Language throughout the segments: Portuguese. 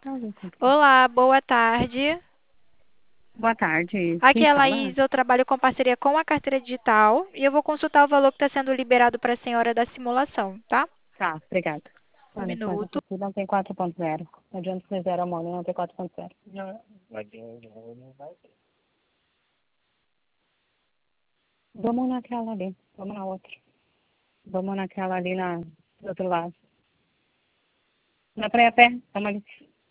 Olá, boa tarde. Boa tarde. Aqui Quem é a fala? Laís, eu trabalho com parceria com a carteira digital e eu vou consultar o valor que está sendo liberado para a senhora da simulação, tá? Tá, obrigado. Um Olha, mas essa minuto. aqui não tem 4.0. Não adianta ser zero amônia, não tem 4.0. Vamos naquela ali. Vamos na outra. Vamos naquela ali do outro lado. Na praia pé. Vamos ali.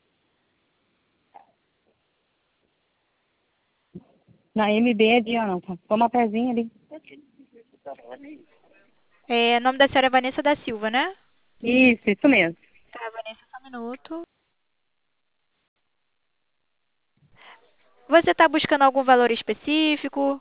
Na MB é de não, tá? Vamos a pezinha ali. Nome da senhora é Vanessa da Silva, né? Isso mesmo. Tá, Vanessa, só um minuto. Você está buscando algum valor específico?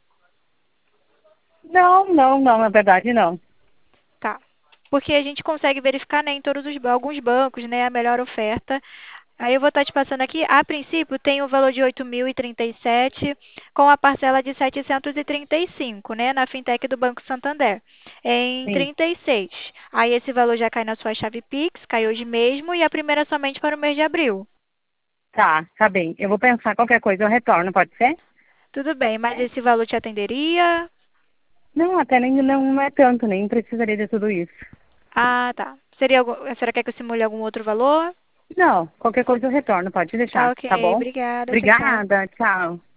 Não, na verdade não. Tá. Porque a gente consegue verificar, né, em alguns bancos, né, a melhor oferta. Aí eu vou estar te passando aqui. A princípio, tem o valor de 8.037 com a parcela de 735, né, na fintech do Banco Santander, em Sim. 36. Aí esse valor já cai na sua chave Pix, cai hoje mesmo, e a primeira somente para o mês de abril. Tá bem. Eu vou pensar qualquer coisa, eu retorno, pode ser? Tudo bem, mas esse valor te atenderia? Não, até nem não é tanto, nem precisaria de tudo isso. Ah, tá. A senhora quer que eu simule algum outro valor? Não, qualquer coisa eu retorno, pode Tá, deixar, ok. tá bom? Obrigada. Tchau, tchau. Obrigada, tchau.